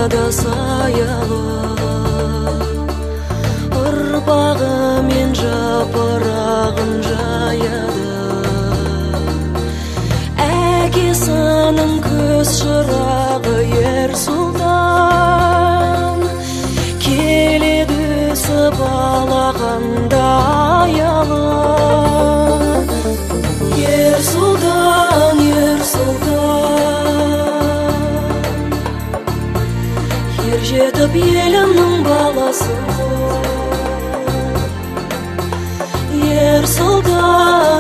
да саялы, ұрпағы мен жапырағын жаяды. Әкесінің көз шырағы ер сұлтан, келеді өсіп алақанда аялы. Ер сұлтан, ер сұлтан, ер жетіп елімнің баласы. Ер сұлтан,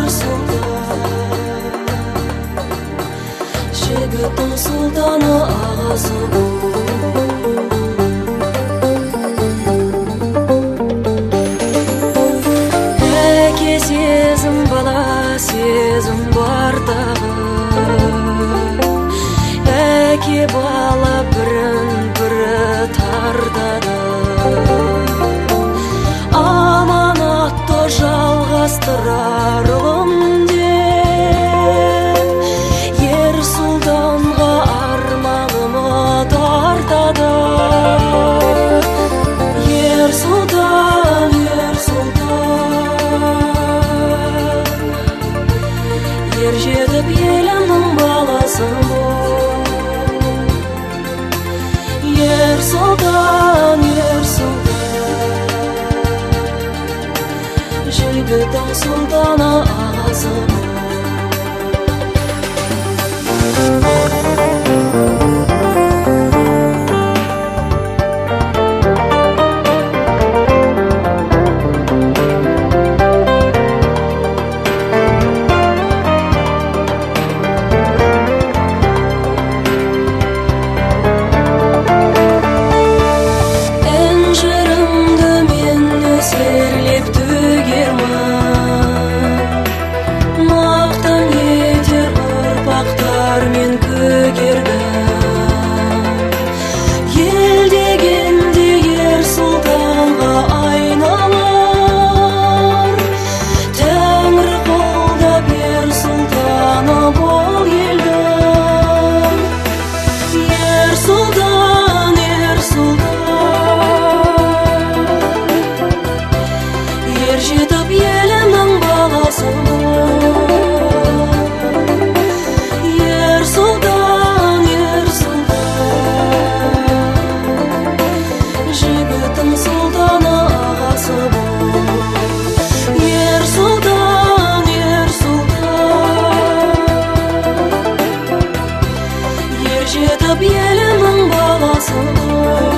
жігіттің сұлтаны ағасы. Әке сезім, бала сезім бар тағы. Әке бала бірін бірі тартады. Аманатты жалғастырар ұлым деп, ер сұлтанға арманымы тартады. Ер сұлтан, ер жетіп елімнің баласы. Ер сұлтан, жігіттің сұлтаны ағасы. Жетіп елімнің баласы.